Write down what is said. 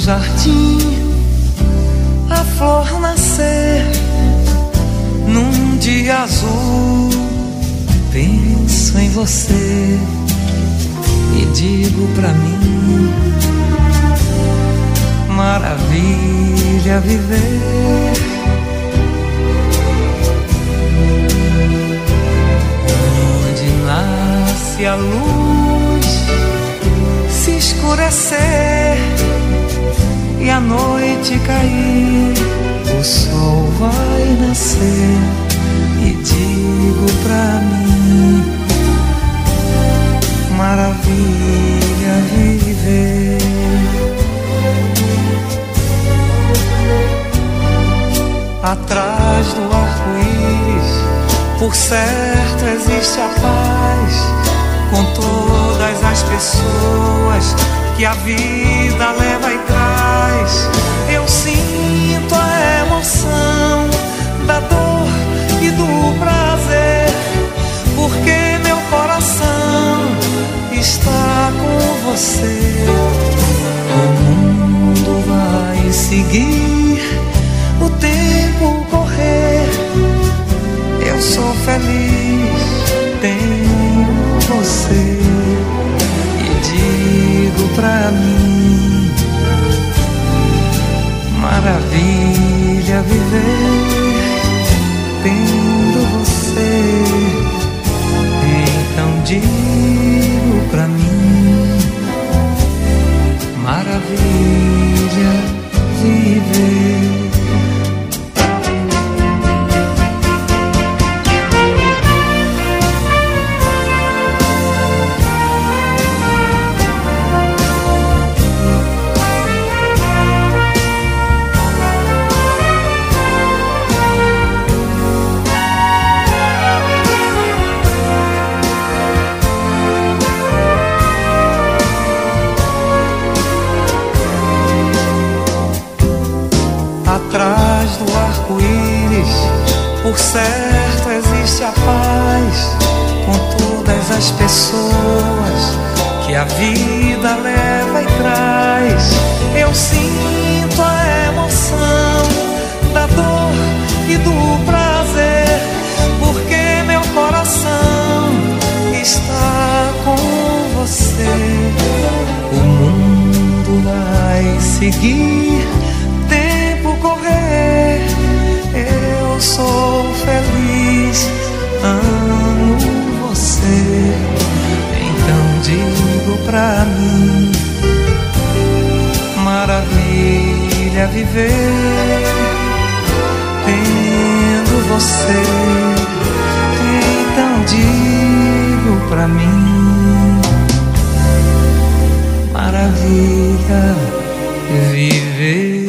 jardim a flor nascer num dia azul. Penso em você e digo pra mim: maravilha viver. Onde nasce a luz, se escurecer e a noite cair, o sol vai nascer e digo pra mim: maravilha viver. Atrás do arco-íris, por certo existe a paz, com todas as pessoas que a vida leva e traz. Eu sinto a emoção da dor e do prazer, porque meu coração está com você. O mundo vai seguir, o tempo correr. Eu sou feliz, tenho você e digo pra mim: maravilha viver tendo você. Então digo pra mim: maravilha viver. Atrás do arco-íris, por certo existe a paz, com todas as pessoas que a vida leva e traz. Eu sinto a emoção da dor e do prazer, porque meu coração está com você. O mundo vai seguir, correr. Eu sou feliz, amo você. Então digo pra mim: maravilha viver tendo você. Então digo pra mim: maravilha viver.